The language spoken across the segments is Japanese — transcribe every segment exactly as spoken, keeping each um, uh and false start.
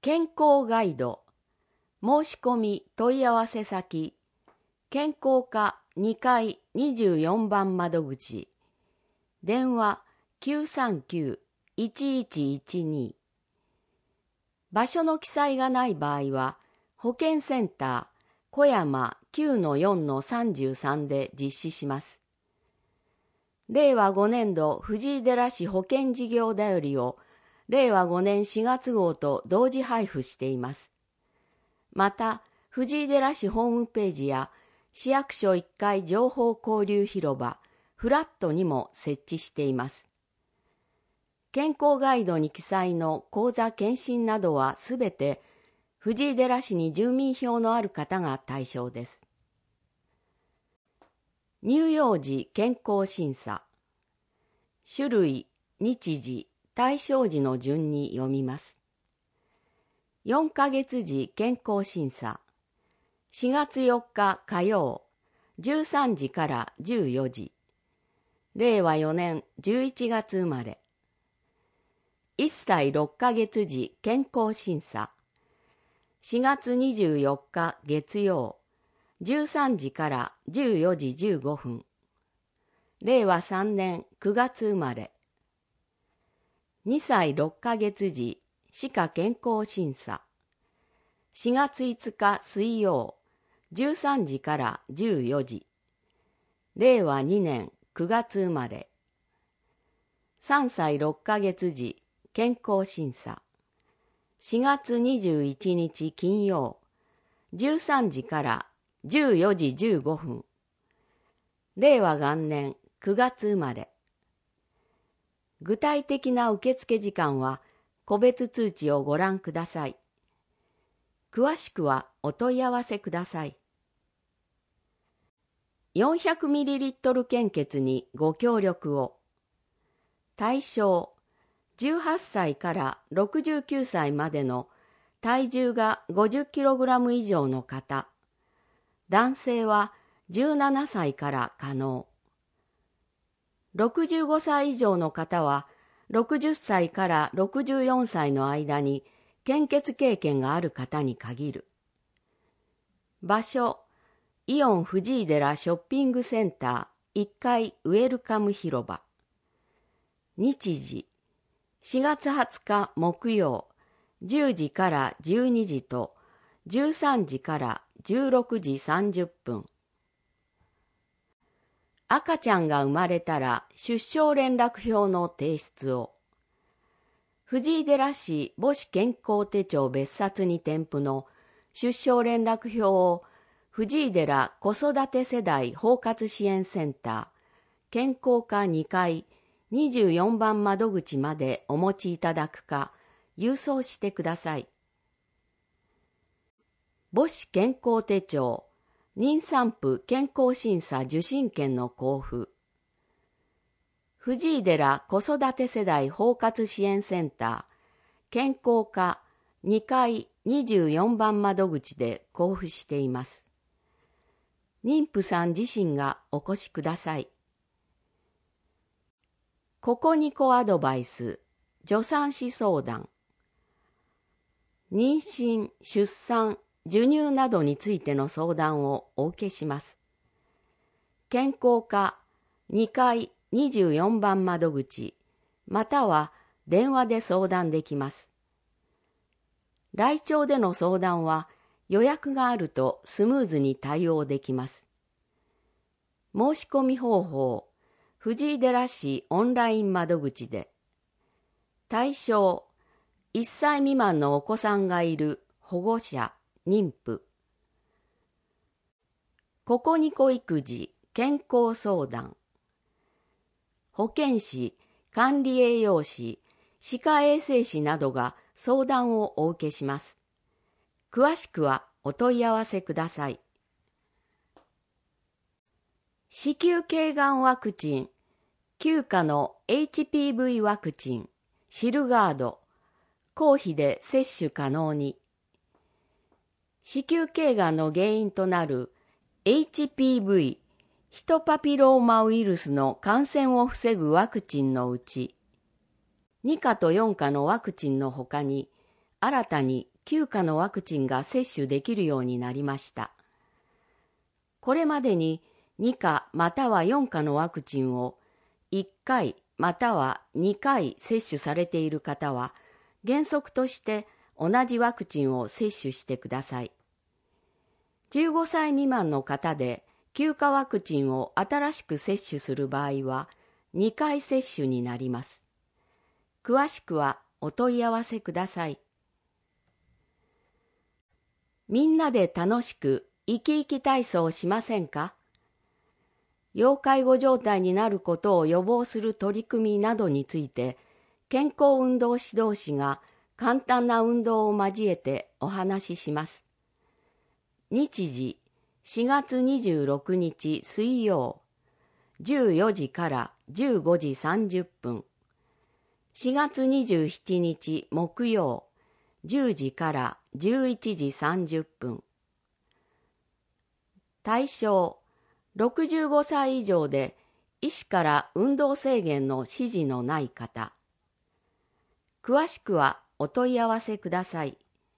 健康ガイド申し込み問い合わせ先健康課にかいにじゅうよんばん窓口電話 きゅうさんきゅう いちいちいちに 場所の記載がない場合は保健センター小山 きゅうのよんのさんじゅうさん で実施します。れいわごねんど藤井寺市保健事業だよりをれいわごねんしがつ号と同時配布しています。また、藤井寺市ホームページや市役所いっかい情報交流広場フラットにも設置しています。健康ガイドに記載の口座検診などはすべて藤井寺市に住民票のある方が対象です。乳幼児健康審査種類、日時、対象時の順に読みます。よんかげつ時健康審査しがつよっか火曜じゅうさんじからじゅうよじれいわよねんじゅういちがつ生まれいっさいろっかげつ時健康審査しがつにじゅうよっか月曜じゅうさんじからじゅうよじじゅうごふんれいわさんねんくがつ生まれにさいろっかげつ時歯科健康審査しがついつか水曜じゅうさんじからじゅうよじれいわにねんくがつ生まれさんさいろっかげつ時健康審査しがつにじゅういちにち金曜じゅうさんじからじゅうよじじゅうごふんれいわ元年くがつ生まれ具体的な受付時間は個別通知をご覧ください。詳しくはお問い合わせください。よんひゃくミリリットル 献血にご協力を。対象、じゅうはっさいからろくじゅうきゅうさいまでの体重が ごじゅっキログラム 以上の方。男性はじゅうななさいから可能。ろくじゅうごさい以上の方はろくじゅっさいからろくじゅうよんさいの間に献血経験がある方に限る。場所、イオン藤井寺ショッピングセンターいっかいウェルカム広場。日時、しがつはつか木曜じゅうじからじゅうにじとじゅうさんじからじゅうろくじさんじゅっぷん。赤ちゃんが生まれたら出生連絡票の提出を。藤井寺市母子健康手帳別冊に添付の出生連絡票を藤井寺子育て世代包括支援センター健康課にかいにじゅうよんばん窓口までお持ちいただくか郵送してください。母子健康手帳妊産婦健康審査受診券の交付。藤井寺子育て世代包括支援センター健康課にかいにじゅうよんばん窓口で交付しています。妊婦さん自身がお越しください。ココニコアドバイス助産師相談妊娠、出産、授乳などについての相談をお受けします。健康課にかいにじゅうよんばん窓口または電話で相談できます。来庁での相談は予約があるとスムーズに対応できます。申し込み方法、藤井寺市オンライン窓口で。対象、いっさい未満のお子さんがいる保護者、妊婦。ココニコ育児健康相談。保健師、管理栄養士、歯科衛生士などが相談をお受けします。詳しくはお問い合わせください。子宮頸がんワクチン、きゅうかの エイチピーブイ ワクチン、シルガード、公費で接種可能に。子宮頸がんの原因となる エイチピーブイ、ヒトパピローマウイルスの感染を防ぐワクチンのうち、にかとよんかのワクチンのほかに、新たにきゅうかのワクチンが接種できるようになりました。これまでににかまたはよんかのワクチンをいっかいまたはにかい接種されている方は、原則として同じワクチンを接種してください。じゅうごさい未満の方できゅうかワクチンを新しく接種する場合はにかい接種になります。詳しくはお問い合わせください。みんなで楽しく生き生き体操をしませんか？要介護状態になることを予防する取り組みなどについて、健康運動指導士が簡単な運動を交えてお話しします。日時しがつにじゅうろくにち水曜、じゅうよじからじゅうごじさんじゅっぷん。しがつにじゅうしちにち木曜、じゅうじからじゅういちじさんじゅっぷん。対象、ろくじゅうごさい以上で医師から運動制限の指示のない方。詳しくはお問い合わせください。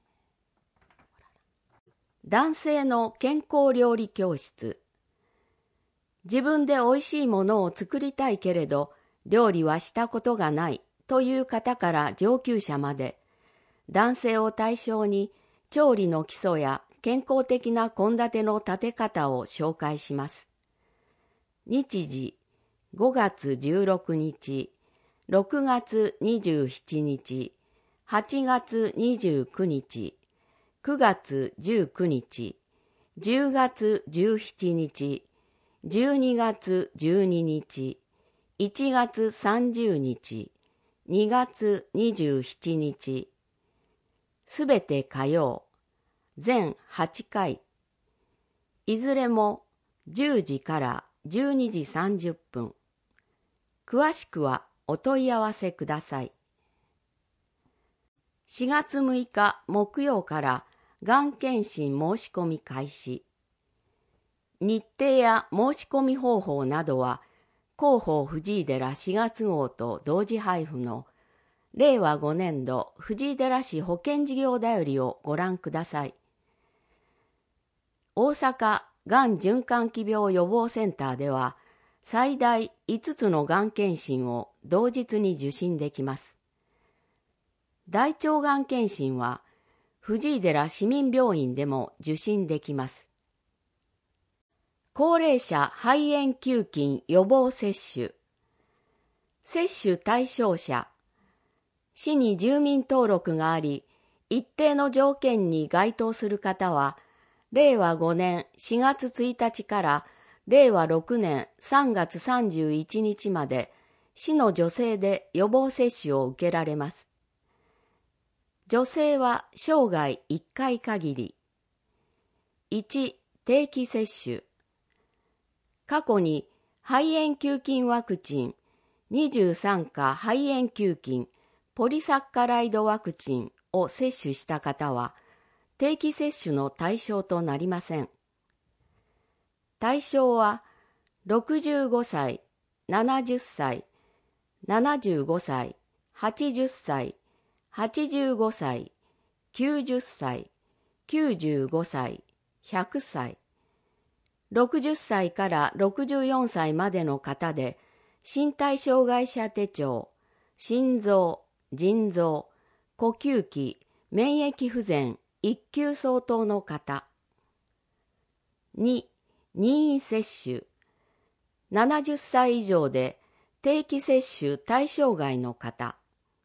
男性の健康料理教室。自分でおいしいものを作りたいけれど、料理はしたことがないという方から上級者まで、男性を対象に調理の基礎や健康的な献立の立て方を紹介します。日時ごがつじゅうろくにち、ろくがつにじゅうしちにち、はちがつにじゅうくにち、くがつじゅうくにち、じゅうがつじゅうしちにち、じゅうにがつじゅうににち、いちがつさんじゅうにち、にがつにじゅうしちにち、すべて火曜、全はちかい、いずれもじゅうじからじゅうにじさんじゅっぷん。詳しくはお問い合わせください。しがつむいか木曜からがん検診申し込み開始。日程や申し込み方法などは、広報藤井寺しがつ号と同時配布のれいわごねんど藤井寺市保健事業だよりをご覧ください。大阪がん循環器病予防センターでは、最大いつつのがん検診を同日に受診できます。大腸がん検診は、藤井寺市民病院でも受診できます。高齢者肺炎球菌予防接種。接種対象者。市に住民登録があり、一定の条件に該当する方は、れいわごねんしがつついたちかられいわろくねんさんがつさんじゅういちにちまで、市の助成で予防接種を受けられます。助成は生涯いっかい限り。いち、定期接種。過去に肺炎球菌ワクチン、にじゅうさんか肺炎球菌、ポリサッカライドワクチンを接種した方は、定期接種の対象となりません。対象は、ろくじゅうごさい、ななじゅっさい、ななじゅうごさい、はちじゅっさい、はちじゅうごさい、きゅうじゅっさい、きゅうじゅうごさい、ひゃくさい、ろくじゅっさいからろくじゅうよんさいまでの方で、身体障害者手帳、心臓、腎臓、呼吸器、免疫不全いっきゅう相当の方。に、任意接種。ななじゅっさい以上で定期接種対象外の方。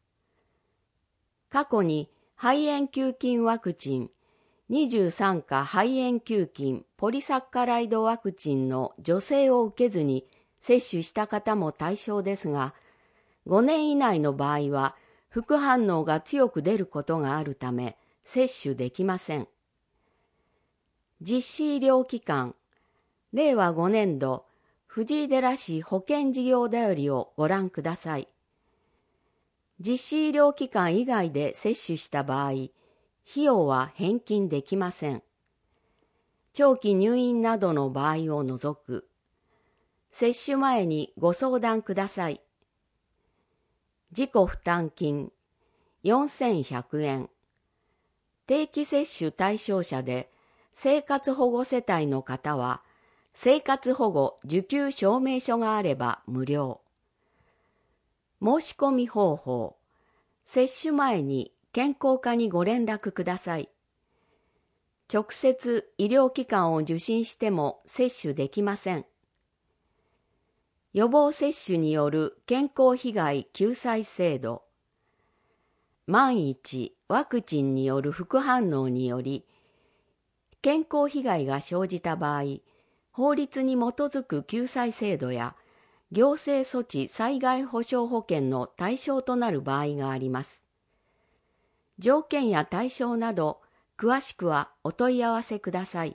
過去に肺炎球菌ワクチン、にじゅうさんか肺炎球菌ポリサッカライドワクチンの助成を受けずに接種した方も対象ですが、ごねん以内の場合は副反応が強く出ることがあるため接種できません。実施医療機関、れいわごねんど藤井寺市保健事業だよりをご覧ください。実施医療機関以外で接種した場合、費用は返金できません。長期入院などの場合を除く。接種前にご相談ください。自己負担金よんせんひゃくえん。 定期接種対象者で生活保護世帯の方は、生活保護受給証明書があれば無料。申し込み方法。接種前に健康課にご連絡ください。直接医療機関を受診しても接種できません。予防接種による健康被害救済制度。万一ワクチンによる副反応により健康被害が生じた場合、法律に基づく救済制度や行政措置災害保障保険の対象となる場合があります。条件や対象など詳しくはお問い合わせください。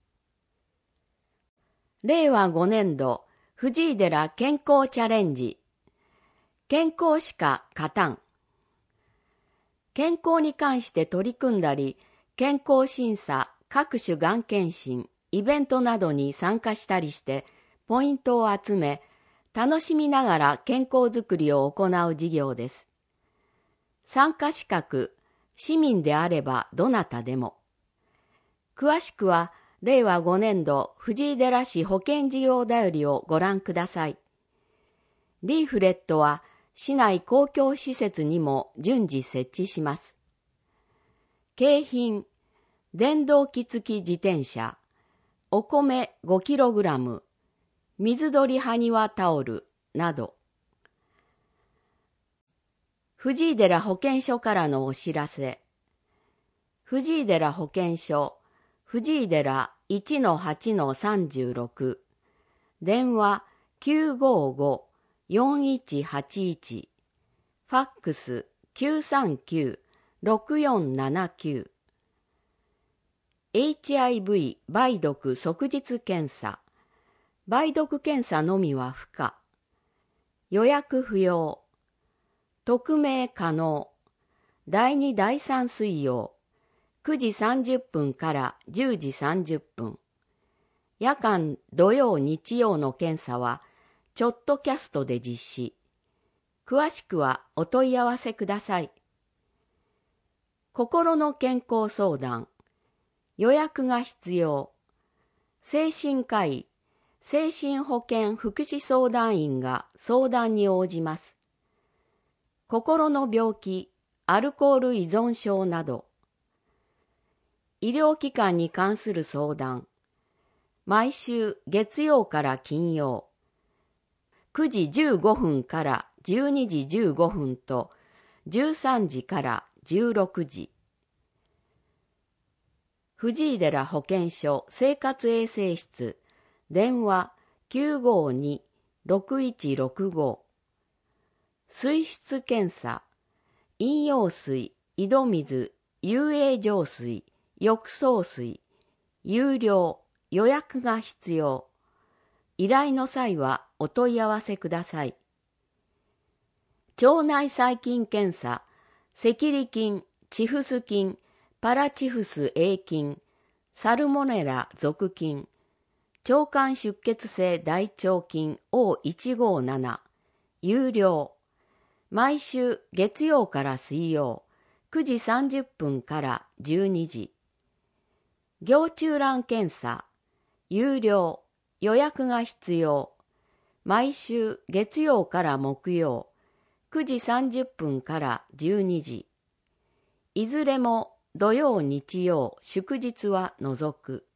れいわごねんど藤井寺健康チャレンジ。健康しか勝たん。健康に関して取り組んだり、健康審査、各種がん検診、イベントなどに参加したりしてポイントを集め、楽しみながら健康づくりを行う事業です。参加資格、市民であればどなたでも。詳しくはれいわごねんど藤井寺市保健事業だよりをご覧ください。リーフレットは市内公共施設にも順次設置します。景品、電動機付き自転車、お米 ごキログラム、水鳥埴輪タオルなど。藤井寺保健所からのお知らせ。藤井寺保健所、藤井寺 いちのはちのさんじゅうろく、電話 きゅうごご よんいちはちいち、ファックス きゅうさんきゅう ろくよんななきゅう、エイチアイブイ 梅毒即日検査、梅毒検査のみは不可、予約不要、匿名可能、だいにだいさん水曜、くじさんじゅっぷんからじゅうじさんじゅっぷん。夜間土曜日曜の検査はチョットキャストで実施。詳しくはお問い合わせください。心の健康相談。予約が必要。精神科医、精神保健福祉相談員が相談に応じます。心の病気、アルコール依存症など。医療機関に関する相談。毎週月曜から金曜。くじじゅうごふんからじゅうにじじゅうごふんとじゅうさんじからじゅうろくじ。藤井寺保健所生活衛生室。電話 きゅうごに ろくいちろくご。水質検査。飲用水、井戸水、遊泳浄水、浴槽水、有料、予約が必要。依頼の際はお問い合わせください。腸内細菌検査、赤痢菌、チフス菌、パラチフス A 菌、サルモネラ属菌、腸管出血性大腸菌 オーいちごなな、有料。毎週月曜から水曜、くじさんじゅっぷんからじゅうにじ。行虫卵検査、有料、予約が必要。毎週月曜から木曜、くじさんじゅっぷんからじゅうにじ。いずれも土曜日曜祝日は除く。